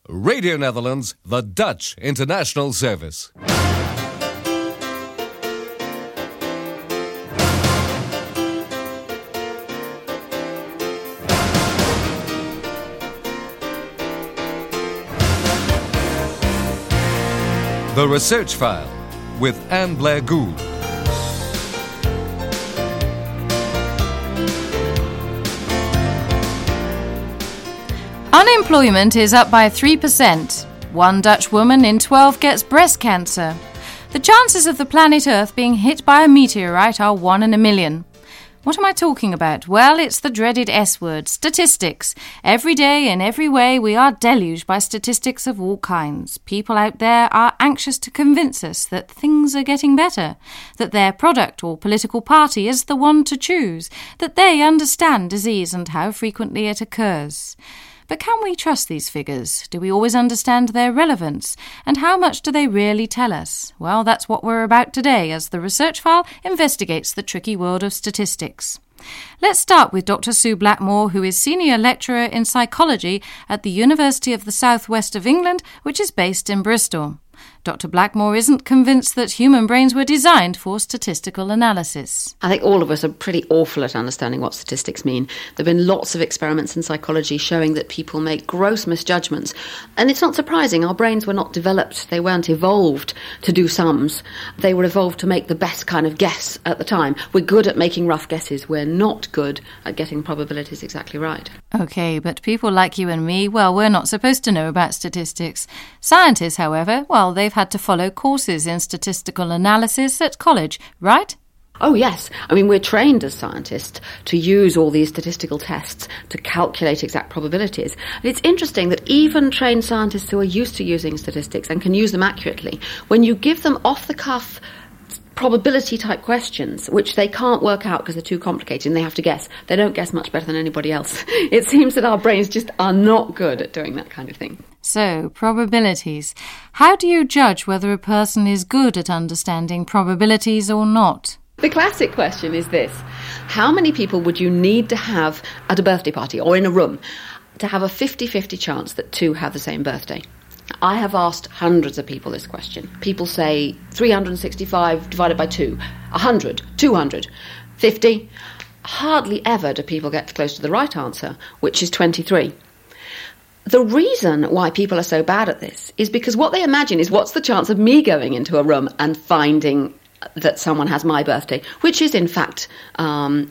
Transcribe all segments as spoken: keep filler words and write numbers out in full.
Radio Netherlands, the Dutch international service. The Research File with Anne Blair Gould. Unemployment is up by three percent. One Dutch woman in twelve gets breast cancer. The chances of the planet Earth being hit by a meteorite are one in a million. What am I talking about? Well, it's the dreaded S word, statistics. Every day, in every way, we are deluged by statistics of all kinds. People out there are anxious to convince us that things are getting better, that their product or political party is the one to choose, that they understand disease and how frequently it occurs. But can we trust these figures? Do we always understand their relevance? And how much do they really tell us? Well, that's what we're about today as the Research File investigates the tricky world of statistics. Let's start with Doctor Sue Blackmore, who is Senior Lecturer in Psychology at the University of the South West of England, which is based in Bristol. Doctor Blackmore isn't convinced that human brains were designed for statistical analysis. I think all of us are pretty awful at understanding what statistics mean. There have been lots of experiments in psychology showing that people make gross misjudgments. And it's not surprising. Our brains were not developed. They weren't evolved to do sums. They were evolved to make the best kind of guess at the time. We're good at making rough guesses. We're not good at getting probabilities exactly right. OK, but people like you and me, well, we're not supposed to know about statistics. Scientists, however, well, they've had to follow courses in statistical analysis at college, right? Oh, yes. I mean, we're trained as scientists to use all these statistical tests to calculate exact probabilities. And it's interesting that even trained scientists who are used to using statistics and can use them accurately, when you give them off-the-cuff probability-type questions, which they can't work out because they're too complicated and they have to guess, they don't guess much better than anybody else. It seems that our brains just are not good at doing that kind of thing. So, probabilities. How do you judge whether a person is good at understanding probabilities or not? The classic question is this. How many people would you need to have at a birthday party or in a room to have a fifty-fifty chance that two have the same birthday? I have asked hundreds of people this question. People say three hundred sixty-five divided by two, one hundred, two hundred, fifty. Hardly ever do people get close to the right answer, which is twenty-three. The reason why people are so bad at this is because what they imagine is what's the chance of me going into a room and finding that someone has my birthday, which is in fact um,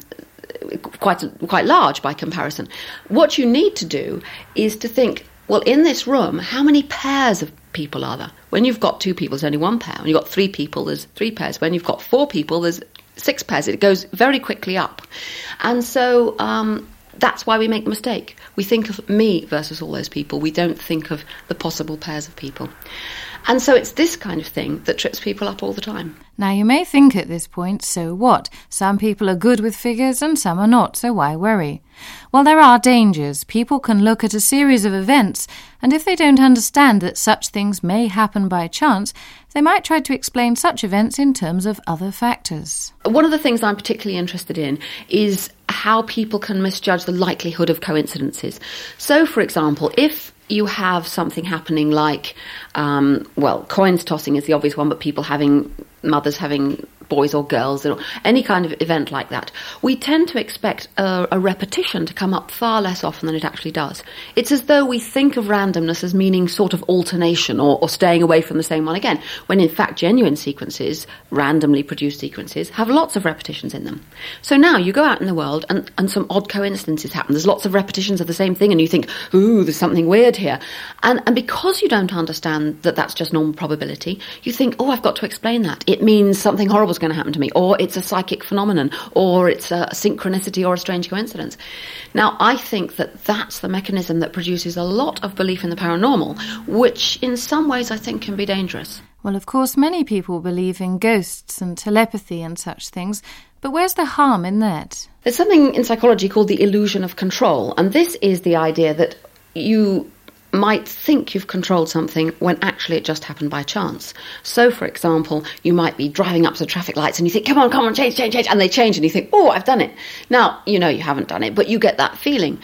quite quite large by comparison. What you need to do is to think, well, in this room, how many pairs of people are there? When you've got two people, there's only one pair. When you've got three people, there's three pairs. When you've got four people, there's six pairs. It goes very quickly up. And so um, that's why we make the mistake. We think of me versus all those people. We don't think of the possible pairs of people. And so it's this kind of thing that trips people up all the time. Now, you may think at this point, so what? Some people are good with figures and some are not, so why worry? Well, there are dangers. People can look at a series of events, and if they don't understand that such things may happen by chance, they might try to explain such events in terms of other factors. One of the things I'm particularly interested in is how people can misjudge the likelihood of coincidences. So, for example, if you have something happening like, um, well, coins tossing is the obvious one, but people having, mothers having boys or girls, or any kind of event like that, we tend to expect a, a repetition to come up far less often than it actually does. It's as though we think of randomness as meaning sort of alternation or, or staying away from the same one again, when in fact genuine sequences, randomly produced sequences, have lots of repetitions in them. So now you go out in the world and, and some odd coincidences happen. There's lots of repetitions of the same thing and you think, ooh, there's something weird here. And, and because you don't understand that that's just normal probability, you think, oh, I've got to explain that. It means something horrible is going to happen to me, or it's a psychic phenomenon, or it's a synchronicity or a strange coincidence. Now, I think that that's the mechanism that produces a lot of belief in the paranormal, which in some ways I think can be dangerous. Well, of course, many people believe in ghosts and telepathy and such things, but where's the harm in that? There's something in psychology called the illusion of control, and this is the idea that you might think you've controlled something when actually it just happened by chance. So, for example, you might be driving up to the traffic lights and you think, come on, come on, change, change, change, and they change and you think, oh, I've done it. Now, you know you haven't done it, but you get that feeling.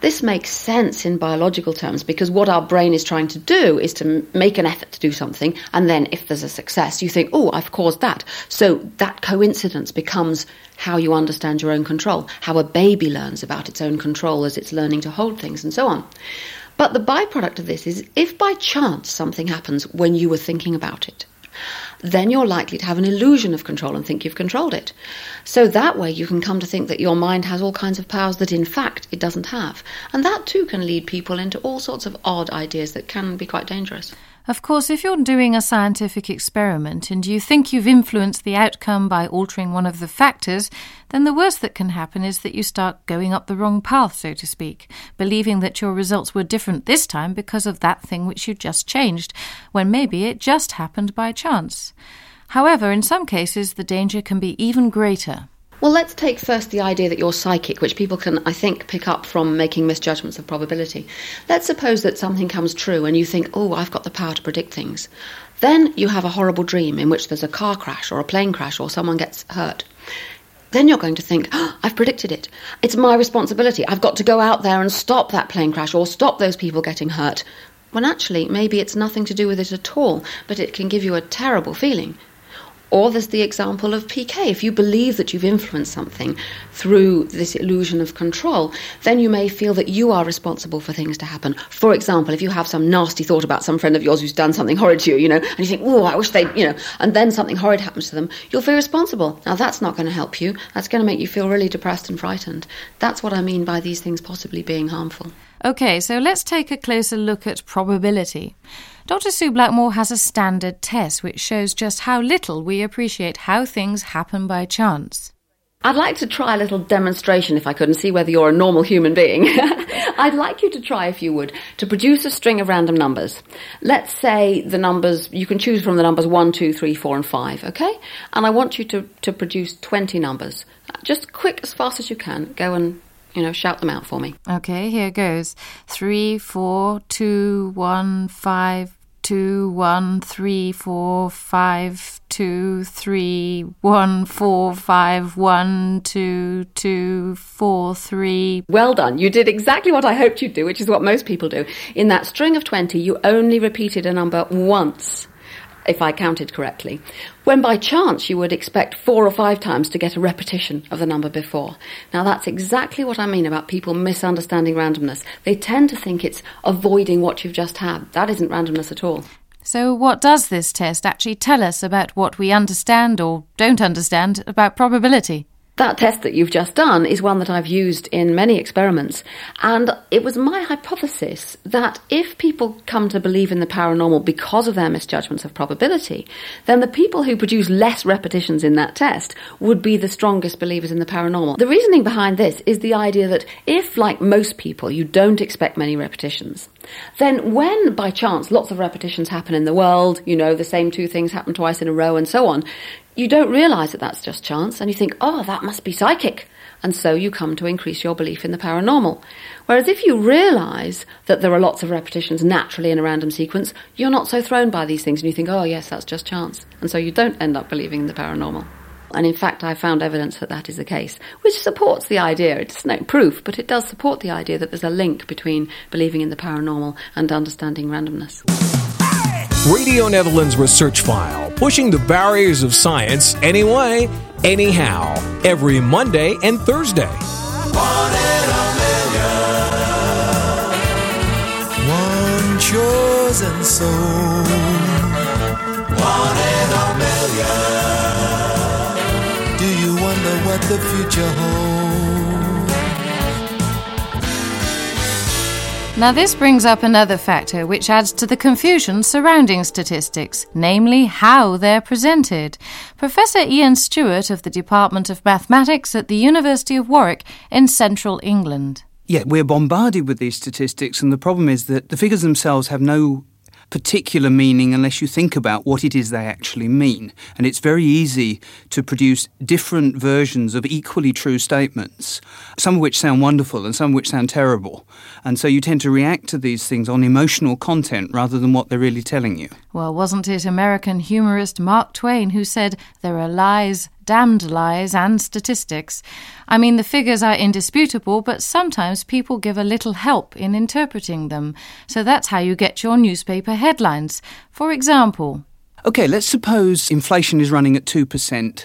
This makes sense in biological terms because what our brain is trying to do is to make an effort to do something, and then if there's a success, you think, oh, I've caused that. So that coincidence becomes how you understand your own control, how a baby learns about its own control as it's learning to hold things and so on. But the byproduct of this is if by chance something happens when you were thinking about it, then you're likely to have an illusion of control and think you've controlled it. So that way you can come to think that your mind has all kinds of powers that in fact it doesn't have. And that too can lead people into all sorts of odd ideas that can be quite dangerous. Of course, if you're doing a scientific experiment and you think you've influenced the outcome by altering one of the factors, then the worst that can happen is that you start going up the wrong path, so to speak, believing that your results were different this time because of that thing which you just changed, when maybe it just happened by chance. However, in some cases, the danger can be even greater. Well, let's take first the idea that you're psychic, which people can, I think, pick up from making misjudgments of probability. Let's suppose that something comes true and you think, oh, I've got the power to predict things. Then you have a horrible dream in which there's a car crash or a plane crash or someone gets hurt. Then you're going to think, oh, I've predicted it. It's my responsibility. I've got to go out there and stop that plane crash or stop those people getting hurt. When actually, maybe it's nothing to do with it at all, but it can give you a terrible feeling. Or there's the example of P K. If you believe that you've influenced something through this illusion of control, then you may feel that you are responsible for things to happen. For example, if you have some nasty thought about some friend of yours who's done something horrid to you, you know, and you think, oh, I wish they'd, you know, and then something horrid happens to them, you'll feel responsible. Now, that's not going to help you. That's going to make you feel really depressed and frightened. That's what I mean by these things possibly being harmful. OK, so let's take a closer look at probability. Doctor Sue Blackmore has a standard test which shows just how little we appreciate how things happen by chance. I'd like to try a little demonstration, if I could, and see whether you're a normal human being. I'd like you to try, if you would, to produce a string of random numbers. Let's say the numbers, you can choose from the numbers one, two, three, four, and five, okay? And I want you to, to produce twenty numbers. Just quick, as fast as you can. Go and, you know, shout them out for me. OK, here goes. Three, four, two, one, five, two, one, three, four, five, two, three, one, four, five, one, two, two, four, three. Well done. You did exactly what I hoped you'd do, which is what most people do. In that string of twenty, you only repeated a number once, if I counted correctly, when by chance you would expect four or five times to get a repetition of the number before. Now that's exactly what I mean about people misunderstanding randomness. They tend to think it's avoiding what you've just had. That isn't randomness at all. So what does this test actually tell us about what we understand or don't understand about probability? That test that you've just done is one that I've used in many experiments, and it was my hypothesis that if people come to believe in the paranormal because of their misjudgments of probability, then the people who produce less repetitions in that test would be the strongest believers in the paranormal. The reasoning behind this is the idea that if, like most people, you don't expect many repetitions, then when, by chance, lots of repetitions happen in the world, you know, the same two things happen twice in a row and so on, you don't realise that that's just chance, and you think, oh, that must be psychic. And so you come to increase your belief in the paranormal. Whereas if you realise that there are lots of repetitions naturally in a random sequence, you're not so thrown by these things, and you think, oh, yes, that's just chance. And so you don't end up believing in the paranormal. And in fact, I found evidence that that is the case, which supports the idea. It's no proof, but it does support the idea that there's a link between believing in the paranormal and understanding randomness. Radio Netherlands Research File, pushing the barriers of science anyway, anyhow, every Monday and Thursday. One in a million, one chosen soul. One in a million, do you wonder what the future holds? Now this brings up another factor which adds to the confusion surrounding statistics, namely how they're presented. Professor Ian Stewart of the Department of Mathematics at the University of Warwick in central England. Yeah, we're bombarded with these statistics, and the problem is that the figures themselves have no particular meaning unless you think about what it is they actually mean. And it's very easy to produce different versions of equally true statements, some of which sound wonderful and some of which sound terrible. And so you tend to react to these things on emotional content rather than what they're really telling you. Well, wasn't it American humorist Mark Twain who said, "There are lies damned lies and statistics. I mean, the figures are indisputable, but sometimes people give a little help in interpreting them. So that's how you get your newspaper headlines. For example... OK, let's suppose inflation is running at two percent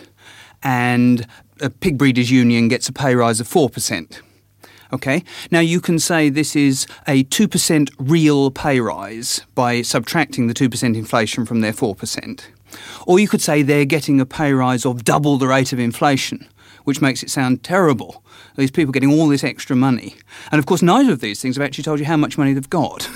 and a pig breeders' union gets a pay rise of four percent. OK, now you can say this is a two percent real pay rise by subtracting the two percent inflation from their four percent. Or you could say they're getting a pay rise of double the rate of inflation, which makes it sound terrible. These people getting all this extra money. And of course, neither of these things have actually told you how much money they've got.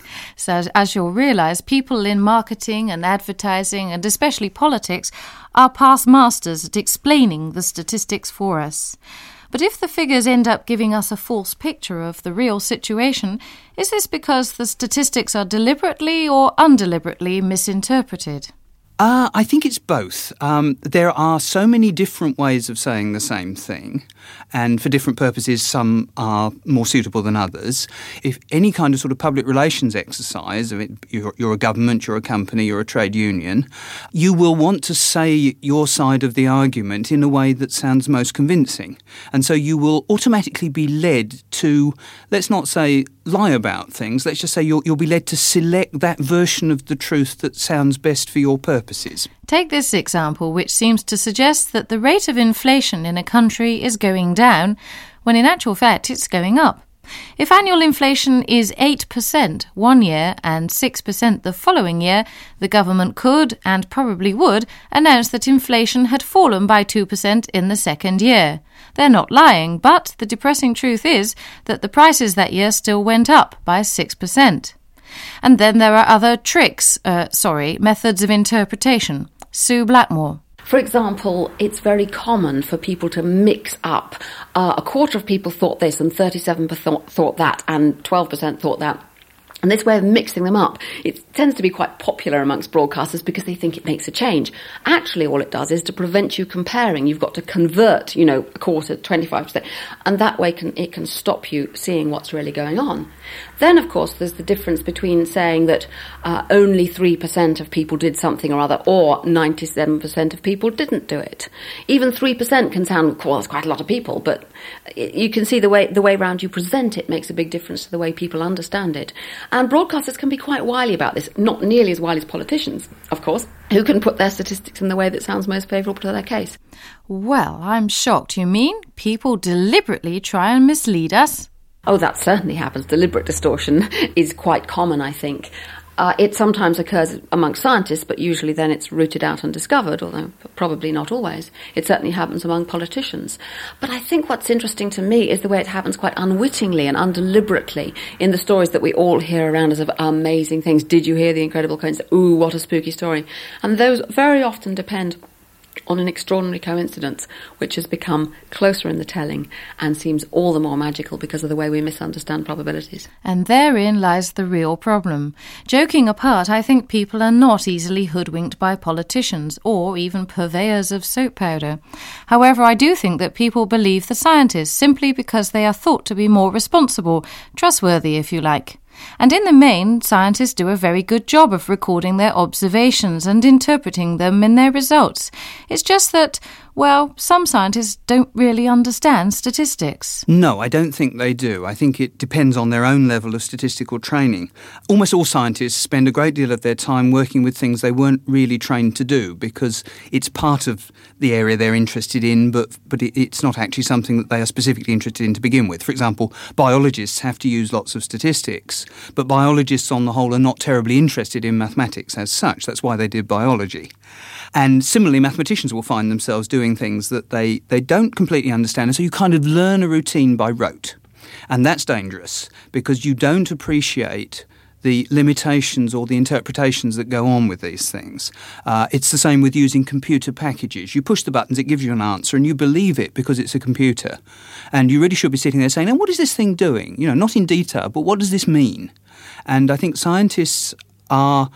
So as you'll realise, people in marketing and advertising, and especially politics, are past masters at explaining the statistics for us. But if the figures end up giving us a false picture of the real situation, is this because the statistics are deliberately or undeliberately misinterpreted? Uh, I think it's both. Um, there are so many different ways of saying the same thing, and for different purposes some are more suitable than others. If any kind of sort of public relations exercise, if it, you're, you're a government, you're a company, you're a trade union, you will want to say your side of the argument in a way that sounds most convincing. And so you will automatically be led to, let's not say lie about things, let's just say you'll, you'll be led to select that version of the truth that sounds best for your purposes. Take this example, which seems to suggest that the rate of inflation in a country is going down, when in actual fact it's going up. If annual inflation is eight percent one year and six percent the following year, the government could, and probably would, announce that inflation had fallen by two percent in the second year. They're not lying, but the depressing truth is that the prices that year still went up by six percent. And then there are other tricks, uh, sorry, methods of interpretation. Sue Blackmore. For example, it's very common for people to mix up. Uh, a quarter of people thought this and thirty-seven percent thought that and twelve percent thought that. And this way of mixing them up, it tends to be quite popular amongst broadcasters because they think it makes a change. Actually, all it does is to prevent you comparing. You've got to convert, you know, a quarter, twenty-five percent, and that way can, it can stop you seeing what's really going on. Then, of course, there's the difference between saying that uh, only three percent of people did something or other, or ninety-seven percent of people didn't do it. Even three percent can sound, well, that's quite a lot of people, but you can see the way the way round you present it makes a big difference to the way people understand it. And broadcasters can be quite wily about this, not nearly as wily as politicians, of course, who can put their statistics in the way that sounds most favourable to their case. Well, I'm shocked. You mean people deliberately try and mislead us? Oh, that certainly happens. Deliberate distortion is quite common, I think. Uh, it sometimes occurs amongst scientists, but usually then it's rooted out and discovered, although probably not always. It certainly happens among politicians. But I think what's interesting to me is the way it happens quite unwittingly and undeliberately in the stories that we all hear around us of amazing things. Did you hear the incredible coincidence? Ooh, what a spooky story. And those very often depend on an extraordinary coincidence, which has become closer in the telling and seems all the more magical because of the way we misunderstand probabilities. And therein lies the real problem. Joking apart, I think people are not easily hoodwinked by politicians or even purveyors of soap powder. However, I do think that people believe the scientists simply because they are thought to be more responsible, trustworthy if you like. And in the main, scientists do a very good job of recording their observations and interpreting them in their results. It's just that, well, some scientists don't really understand statistics. No, I don't think they do. I think it depends on their own level of statistical training. Almost all scientists spend a great deal of their time working with things they weren't really trained to do because it's part of the area they're interested in, but, but it, it's not actually something that they are specifically interested in to begin with. For example, biologists have to use lots of statistics, but biologists on the whole are not terribly interested in mathematics as such. That's why they did biology. And similarly, mathematicians will find themselves doing things that they, they don't completely understand, and so you kind of learn a routine by rote. And that's dangerous because you don't appreciate the limitations or the interpretations that go on with these things. Uh, it's the same with using computer packages. You push the buttons, it gives you an answer, and you believe it because it's a computer. And you really should be sitting there saying, now, what is this thing doing? You know, not in detail, but what does this mean? And I think scientists are,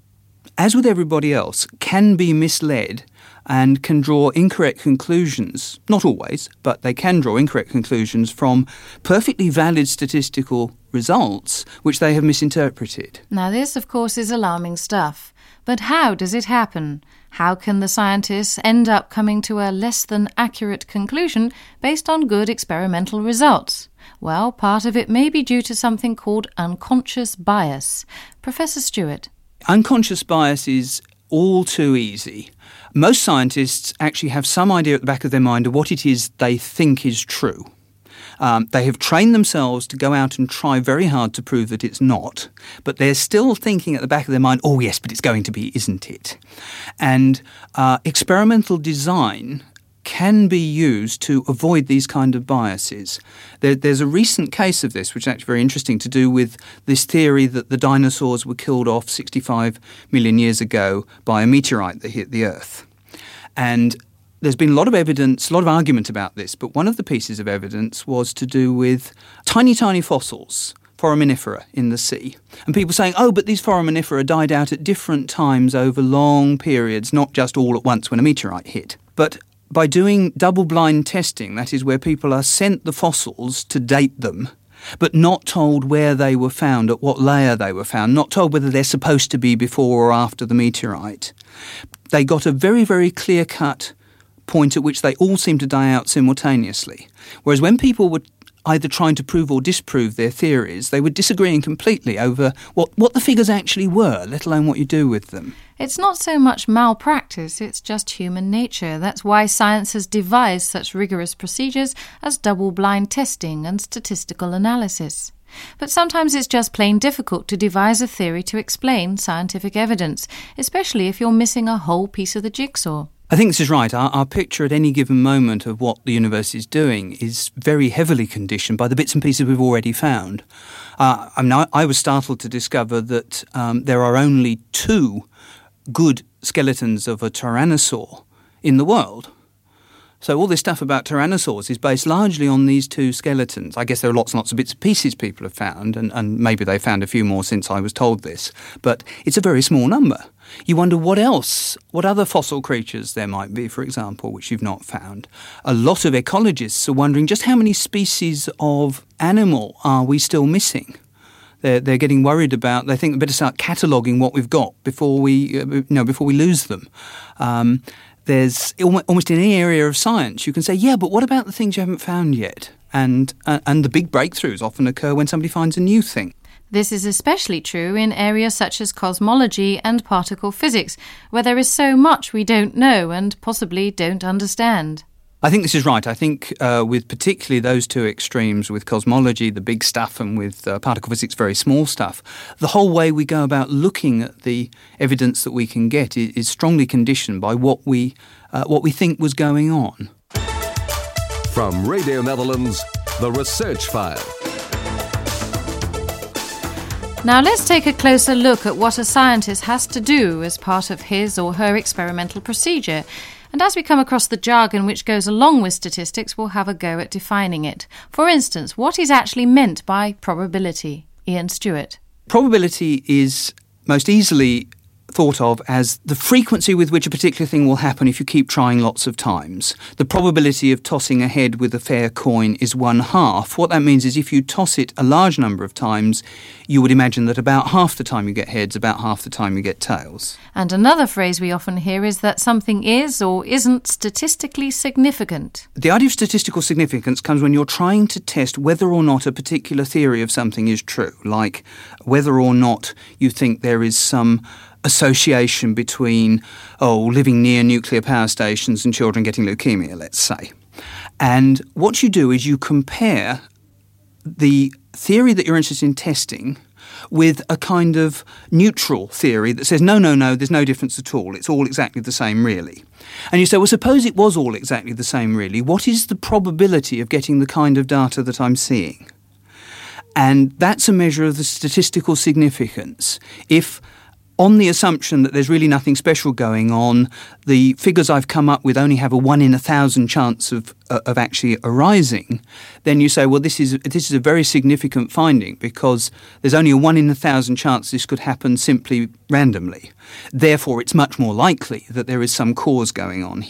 as with everybody else, can be misled and can draw incorrect conclusions, not always, but they can draw incorrect conclusions from perfectly valid statistical results which they have misinterpreted. Now this, of course, is alarming stuff. But how does it happen? How can the scientists end up coming to a less than accurate conclusion based on good experimental results? Well, part of it may be due to something called unconscious bias. Professor Stewart. Unconscious bias is all too easy. Most scientists actually have some idea at the back of their mind of what it is they think is true. Um, they have trained themselves to go out and try very hard to prove that it's not, but they're still thinking at the back of their mind, oh yes, but it's going to be, isn't it? And uh, experimental design can be used to avoid these kind of biases. There, there's a recent case of this, which is actually very interesting, to do with this theory that the dinosaurs were killed off sixty-five million years ago by a meteorite that hit the Earth. And there's been a lot of evidence, a lot of argument about this, but one of the pieces of evidence was to do with tiny, tiny fossils, foraminifera in the sea. And people saying, oh, but these foraminifera died out at different times over long periods, not just all at once when a meteorite hit. But by doing double-blind testing, that is where people are sent the fossils to date them, but not told where they were found, at what layer they were found, not told whether they're supposed to be before or after the meteorite, they got a very, very clear-cut point at which they all seemed to die out simultaneously. Whereas when people were either trying to prove or disprove their theories, they were disagreeing completely over what, what the figures actually were, let alone what you do with them. It's not so much malpractice, it's just human nature. That's why science has devised such rigorous procedures as double-blind testing and statistical analysis. But sometimes it's just plain difficult to devise a theory to explain scientific evidence, especially if you're missing a whole piece of the jigsaw. I think this is right. Our, our picture at any given moment of what the universe is doing is very heavily conditioned by the bits and pieces we've already found. Uh, I mean, I, I was startled to discover that um, there are only two good skeletons of a tyrannosaur in the world. So all this stuff about tyrannosaurs is based largely on these two skeletons. I guess there are lots and lots of bits and pieces people have found, and, and maybe they found a few more since I was told this, but it's a very small number. You wonder what else, what other fossil creatures there might be, for example, which you've not found. A lot of ecologists are wondering just how many species of animal are we still missing. They're, they're getting worried about, they think we better start cataloguing what we've got before we, uh, you know, before we lose them. Um, There's almost in any area of science, you can say, yeah, but what about the things you haven't found yet? And uh, and the big breakthroughs often occur when somebody finds a new thing. This is especially true in areas such as cosmology and particle physics, where there is so much we don't know and possibly don't understand. I think this is right. I think uh, with particularly those two extremes, with cosmology, the big stuff, and with uh, particle physics, very small stuff, the whole way we go about looking at the evidence that we can get is, is strongly conditioned by what we uh, what we think was going on. From Radio Netherlands, The Research File. Now let's take a closer look at what a scientist has to do as part of his or her experimental procedure. And as we come across the jargon which goes along with statistics, we'll have a go at defining it. For instance, what is actually meant by probability? Ian Stewart. Probability is most easily thought of as the frequency with which a particular thing will happen if you keep trying lots of times. The probability of tossing a head with a fair coin is one half. What that means is if you toss it a large number of times, you would imagine that about half the time you get heads, about half the time you get tails. And another phrase we often hear is that something is or isn't statistically significant. The idea of statistical significance comes when you're trying to test whether or not a particular theory of something is true, like whether or not you think there is some association between, oh, living near nuclear power stations and children getting leukemia, let's say. And what you do is you compare the theory that you're interested in testing with a kind of neutral theory that says, no, no, no, there's no difference at all. It's all exactly the same, really. And you say, well, suppose it was all exactly the same, really. What is the probability of getting the kind of data that I'm seeing? And that's a measure of the statistical significance. If on the assumption that there's really nothing special going on, the figures I've come up with only have a one in a thousand chance of uh, of actually arising, then you say, well, this is this is a very significant finding because there's only a one in a thousand chance this could happen simply randomly. Therefore, it's much more likely that there is some cause going on here.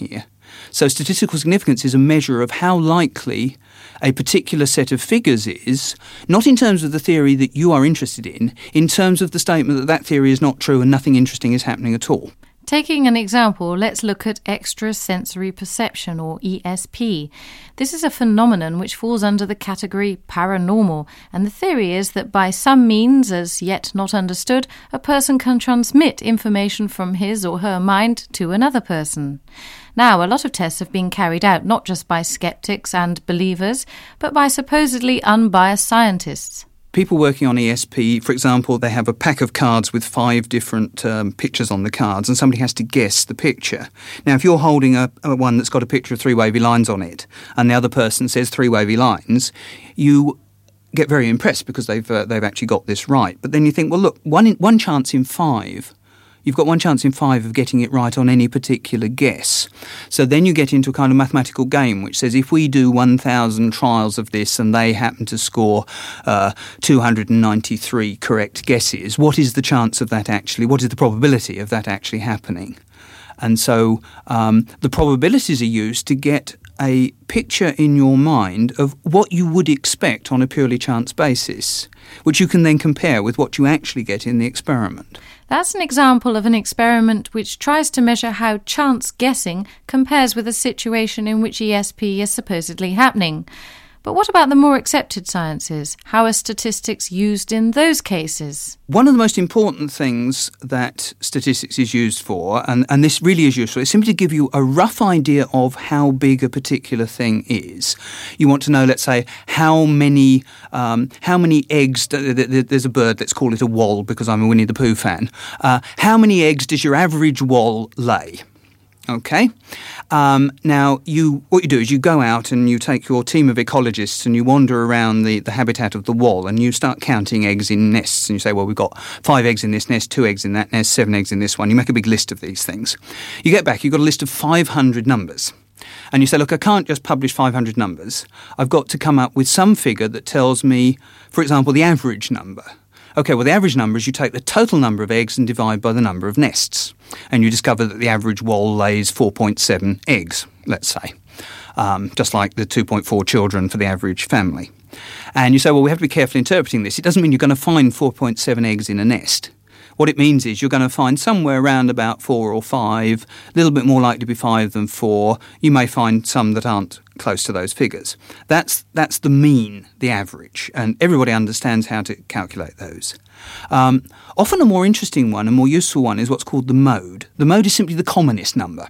So statistical significance is a measure of how likely a particular set of figures is, not in terms of the theory that you are interested in, in terms of the statement that that theory is not true and nothing interesting is happening at all. Taking an example, let's look at extrasensory perception, or E S P. This is a phenomenon which falls under the category paranormal, and the theory is that by some means, as yet not understood, a person can transmit information from his or her mind to another person. Now, a lot of tests have been carried out not just by skeptics and believers, but by supposedly unbiased scientists. People working on E S P, for example, they have a pack of cards with five different um, pictures on the cards, and somebody has to guess the picture. Now, if you're holding a, a one that's got a picture of three wavy lines on it, and the other person says three wavy lines, you get very impressed because they've uh, they've actually got this right. But then you think, well, look, one in, one chance in five. You've got one chance in five of getting it right on any particular guess. So then you get into a kind of mathematical game which says if we do one thousand trials of this and they happen to score uh, two hundred ninety-three correct guesses, what is the chance of that actually, what is the probability of that actually happening? And so um, the probabilities are used to get a picture in your mind of what you would expect on a purely chance basis, which you can then compare with what you actually get in the experiment. That's an example of an experiment which tries to measure how chance guessing compares with a situation in which E S P is supposedly happening. But what about the more accepted sciences? How are statistics used in those cases? One of the most important things that statistics is used for, and, and this really is useful, is simply to give you a rough idea of how big a particular thing is. You want to know, let's say, how many um, how many eggs, th- th- th- there's a bird, let's call it a wall because I'm a Winnie the Pooh fan. Uh, how many eggs does your average wall lay? Okay. Um, now, you what you do is you go out and you take your team of ecologists and you wander around the, the habitat of the wall and you start counting eggs in nests. And you say, well, we've got five eggs in this nest, two eggs in that nest, seven eggs in this one. You make a big list of these things. You get back, you've got a list of five hundred numbers. And you say, look, I can't just publish five hundred numbers. I've got to come up with some figure that tells me, for example, the average number. Okay, well, the average number is you take the total number of eggs and divide by the number of nests. And you discover that the average wall lays four point seven eggs, let's say, um, just like the two point four children for the average family. And you say, well, we have to be careful interpreting this. It doesn't mean you're going to find four point seven eggs in a nest. What it means is you're going to find somewhere around about four or five, a little bit more likely to be five than four. You may find some that aren't close to those figures. That's that's the mean, the average, and everybody understands how to calculate those. Um, often a more interesting one, a more useful one, is what's called the mode. The mode is simply the commonest number.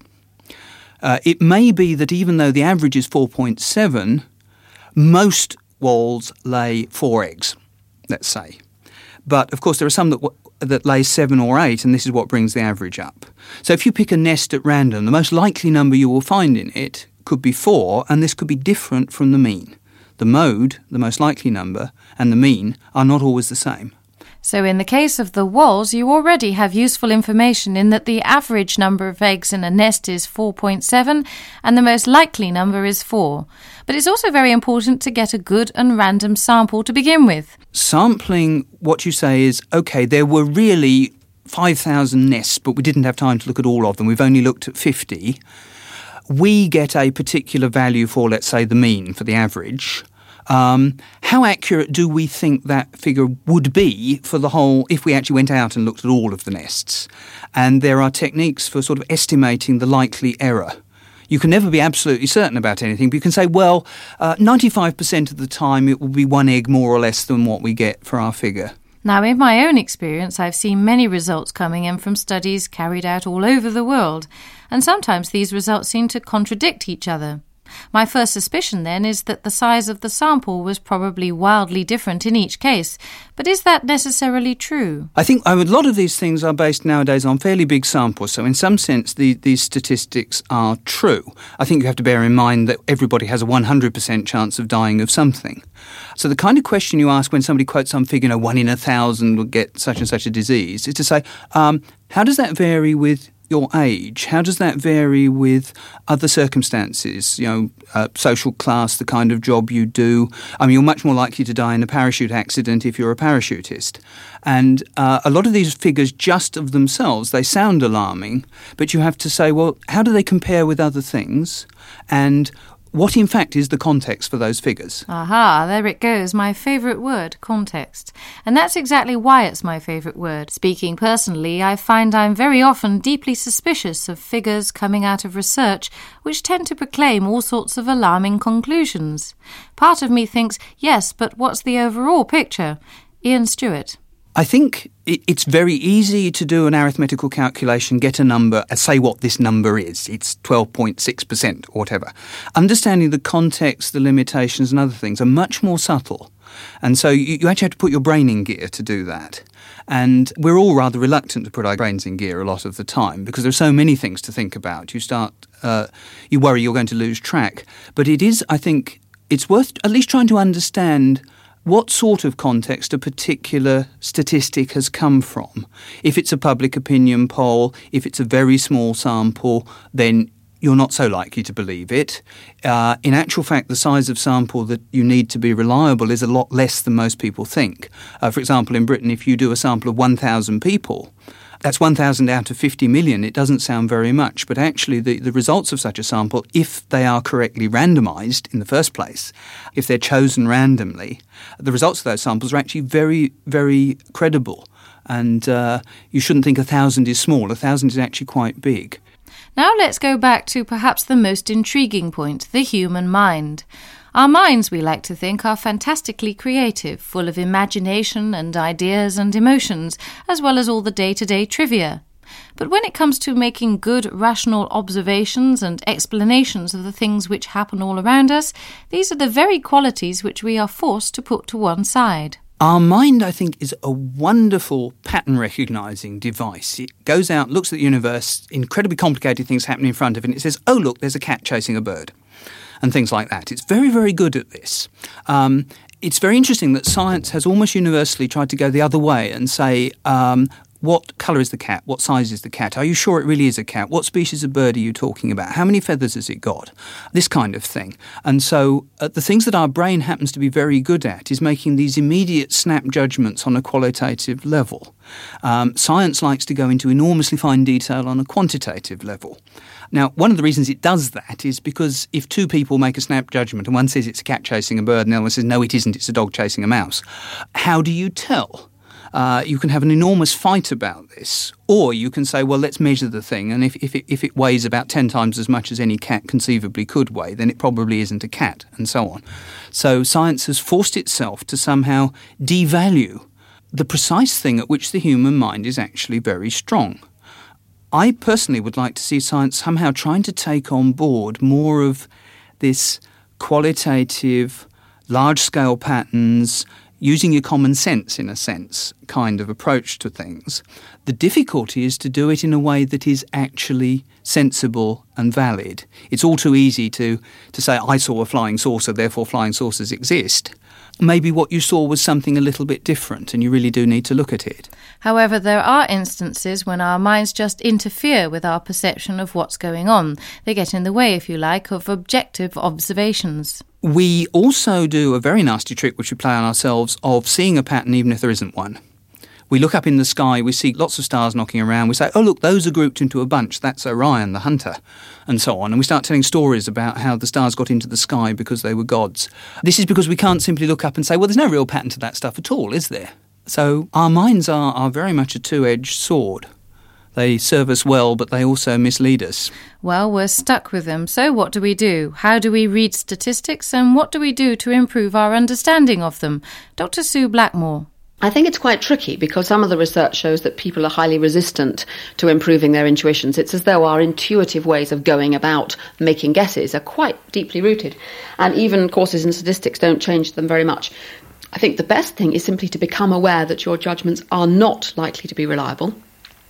Uh, it may be that even though the average is four point seven, most walls lay four eggs, let's say. But, of course, there are some that w- that lay seven or eight, and this is what brings the average up. So if you pick a nest at random, the most likely number you will find in it could be four, and this could be different from the mean. The mode, the most likely number, and the mean are not always the same. So in the case of the walls, you already have useful information in that the average number of eggs in a nest is four point seven and the most likely number is four. But it's also very important to get a good and random sample to begin with. Sampling, what you say is, OK, there were really five thousand nests, but we didn't have time to look at all of them. We've only looked at fifty. We get a particular value for, let's say, the mean, for the average. Um, how accurate do we think that figure would be for the whole, if we actually went out and looked at all of the nests? And there are techniques for sort of estimating the likely error. You can never be absolutely certain about anything, but you can say, well, uh, ninety-five percent of the time it will be one egg more or less than what we get for our figure. Now, in my own experience, I've seen many results coming in from studies carried out all over the world, and sometimes these results seem to contradict each other. My first suspicion, then, is that the size of the sample was probably wildly different in each case. But is that necessarily true? I think a lot of these things are based nowadays on fairly big samples, so in some sense the, these statistics are true. I think you have to bear in mind that everybody has a one hundred percent chance of dying of something. So the kind of question you ask when somebody quotes some figure, you know, one in a thousand will get such and such a disease, is to say, um, how does that vary with your age, how does that vary with other circumstances? You know, uh, social class, the kind of job you do. I mean, you're much more likely to die in a parachute accident if you're a parachutist. And uh, a lot of these figures just of themselves, they sound alarming, but you have to say, well, how do they compare with other things? And what, in fact, is the context for those figures? Aha, there it goes, my favourite word, context. And that's exactly why it's my favourite word. Speaking personally, I find I'm very often deeply suspicious of figures coming out of research which tend to proclaim all sorts of alarming conclusions. Part of me thinks, yes, but what's the overall picture? Ian Stewart. I think it's very easy to do an arithmetical calculation, get a number, and say what this number is. It's twelve point six percent or whatever. Understanding the context, the limitations and other things are much more subtle. And so you, you actually have to put your brain in gear to do that. And we're all rather reluctant to put our brains in gear a lot of the time because there are so many things to think about. You start, uh, you worry you're going to lose track. But it is, I think, it's worth at least trying to understand what sort of context a particular statistic has come from. If it's a public opinion poll, if it's a very small sample, then you're not so likely to believe it. Uh, in actual fact, the size of sample that you need to be reliable is a lot less than most people think. Uh, for example, in Britain, if you do a sample of one thousand people, that's one thousand out of fifty million. It doesn't sound very much, but actually the, the results of such a sample, if they are correctly randomised in the first place, if they're chosen randomly, the results of those samples are actually very, very credible. And uh, you shouldn't think a thousand is small. A thousand is actually quite big. Now let's go back to perhaps the most intriguing point, the human mind. Our minds, we like to think, are fantastically creative, full of imagination and ideas and emotions, as well as all the day-to-day trivia. But when it comes to making good, rational observations and explanations of the things which happen all around us, these are the very qualities which we are forced to put to one side. Our mind, I think, is a wonderful pattern-recognising device. It goes out, looks at the universe, incredibly complicated things happen in front of it, and it says, oh, look, there's a cat chasing a bird, and things like that. It's very, very good at this. Um, it's very interesting that science has almost universally tried to go the other way and say, um, what colour is the cat? What size is the cat? Are you sure it really is a cat? What species of bird are you talking about? How many feathers has it got? This kind of thing. And so uh, the things that our brain happens to be very good at is making these immediate snap judgments on a qualitative level. Um, science likes to go into enormously fine detail on a quantitative level. Now, one of the reasons it does that is because if two people make a snap judgment and one says it's a cat chasing a bird and the other one says, no, it isn't, it's a dog chasing a mouse, how do you tell? Uh, you can have an enormous fight about this, or you can say, well, let's measure the thing, and if, if, it, if it weighs about ten times as much as any cat conceivably could weigh, then it probably isn't a cat, and so on. So science has forced itself to somehow devalue the precise thing at which the human mind is actually very strong. I personally would like to see science somehow trying to take on board more of this qualitative, large-scale patterns, using your common sense, in a sense, kind of approach to things. The difficulty is to do it in a way that is actually sensible and valid. It's all too easy to, to say, I saw a flying saucer, therefore flying saucers exist. Maybe what you saw was something a little bit different, and you really do need to look at it. However, there are instances when our minds just interfere with our perception of what's going on. They get in the way, if you like, of objective observations. We also do a very nasty trick which we play on ourselves of seeing a pattern even if there isn't one. We look up in the sky, we see lots of stars knocking around, we say, oh look, those are grouped into a bunch, that's Orion the hunter, and so on. And we start telling stories about how the stars got into the sky because they were gods. This is because we can't simply look up and say, well, there's no real pattern to that stuff at all, is there? So our minds are, are very much a two-edged sword. They serve us well, but they also mislead us. Well, we're stuck with them. So what do we do? How do we read statistics, and what do we do to improve our understanding of them? Doctor Sue Blackmore. I think it's quite tricky because some of the research shows that people are highly resistant to improving their intuitions. It's as though our intuitive ways of going about making guesses are quite deeply rooted. And even courses in statistics don't change them very much. I think the best thing is simply to become aware that your judgments are not likely to be reliable.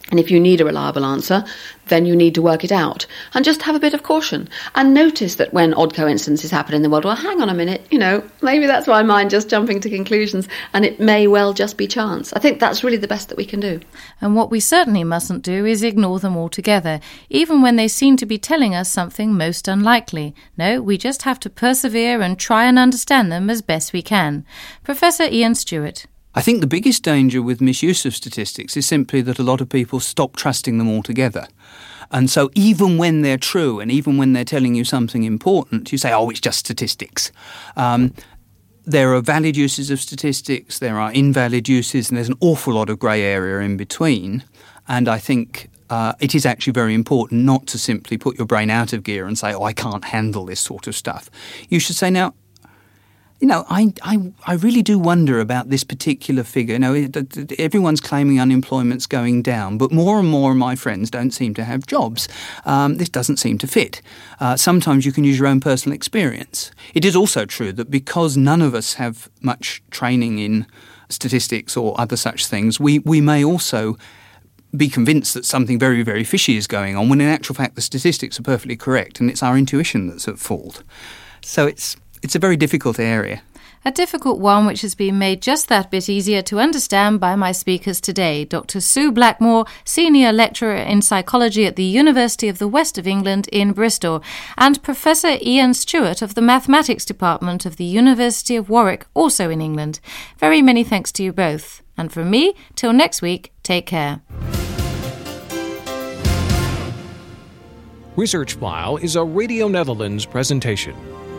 And if you need a reliable answer, then you need to work it out. And just have a bit of caution. And notice that when odd coincidences happen in the world, well, hang on a minute, you know, maybe that's my mind just jumping to conclusions, and it may well just be chance. I think that's really the best that we can do. And what we certainly mustn't do is ignore them altogether, even when they seem to be telling us something most unlikely. No, we just have to persevere and try and understand them as best we can. Professor Ian Stewart. I think the biggest danger with misuse of statistics is simply that a lot of people stop trusting them altogether. And so even when they're true and even when they're telling you something important, you say, oh, it's just statistics. Um, there are valid uses of statistics, there are invalid uses, and there's an awful lot of grey area in between. And I think uh, it is actually very important not to simply put your brain out of gear and say, oh, I can't handle this sort of stuff. You should say, now, You know, I, I I really do wonder about this particular figure. You know, everyone's claiming unemployment's going down, but more and more of my friends don't seem to have jobs. Um, this doesn't seem to fit. Uh, sometimes you can use your own personal experience. It is also true that because none of us have much training in statistics or other such things, we, we may also be convinced that something very, very fishy is going on, when in actual fact the statistics are perfectly correct and it's our intuition that's at fault. So it's... It's a very difficult area. A difficult one which has been made just that bit easier to understand by my speakers today. Doctor Sue Blackmore, Senior Lecturer in Psychology at the University of the West of England in Bristol, and Professor Ian Stewart of the Mathematics Department of the University of Warwick, also in England. Very many thanks to you both. And from me, till next week, take care. Research File is a Radio Netherlands presentation.